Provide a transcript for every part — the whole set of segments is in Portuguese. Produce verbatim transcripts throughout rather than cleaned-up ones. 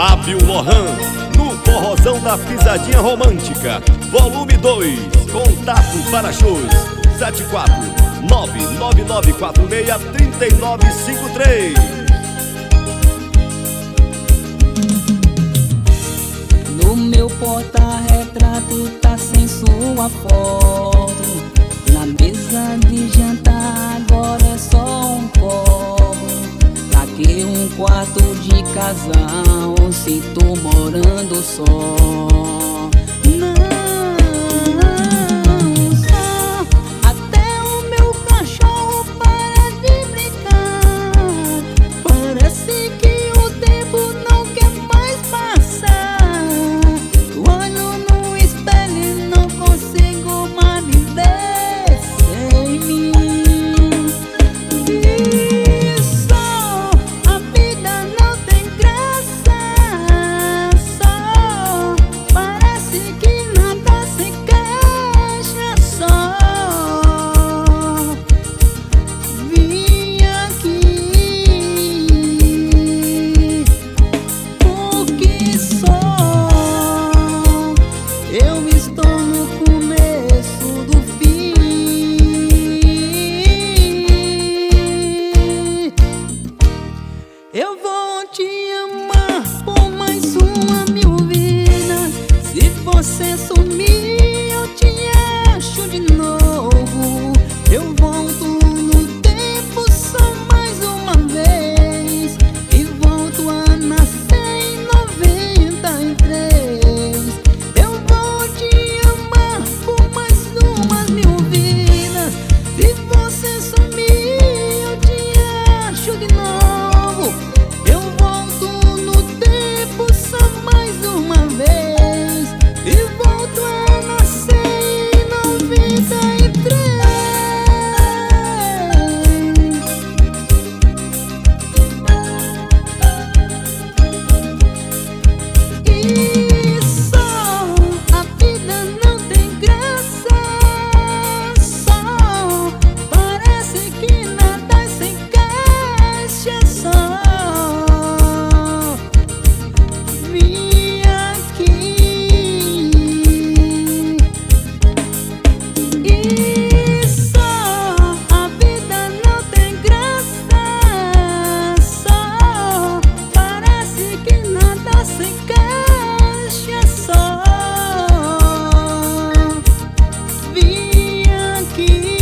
Fábio Lohan, no Forrozão da Pisadinha Romântica, volume dois. Contato para shows sete quatro nove nove nove quatro seis três nove cinco três. No meu porta-retrato tá sem sua foto. Na mesa de jantar agora é só um copo. Pra que um quarto de casal se tô morando só? Não, só até o meu cachorro para de brincar. Parece que o tempo não quer mais passar. Olho no espelho e não consigo mais me ver sem mim. E só a vida não tem graça. Só parece que nada se encaixa. Só vim aqui porque só eu estou no começo do fim. Eu vou te amar por mais uma mil vidas. Se você sumir, eu te acho de novo. Eu volto no tempo só mais uma vez e volto a nascer em noventa e três. Eu vou te amar por mais umas mil vidas. Se você sumir, eu te acho de novo. Eu volto no tempo só mais uma vez e volto a nascer em noventa e três. E só a vida não tem graça. Só parece que nada se encaixa. Só vim aqui e só a vida não tem graça. Só parece que nada se encaixa. Só vim aqui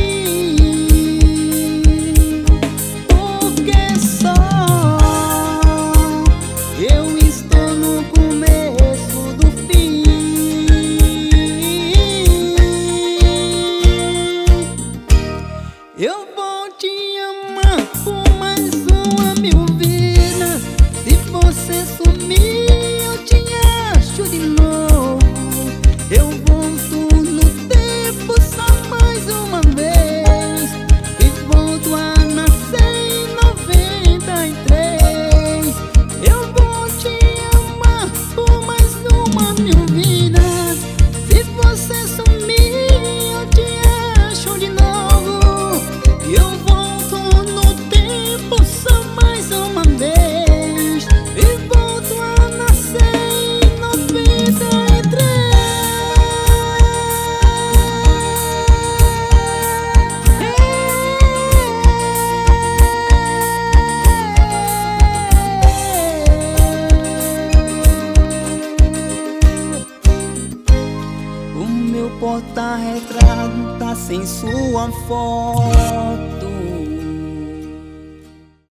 porque só eu estou no começo do fim. Eu vou te amar por mais uma mil vidas. Se você sumir, eu te acho de novo. Eu volto no tempo só mais uma vez e volto a nascer em noventa e três. Eu vou te amar por mais uma mil vidas. Se você sumir, eu te acho de novo. Eu volto no tempo só mais uma vez e volto a nascer em noventa e três. O meu porta-retrato tá sem sua foto.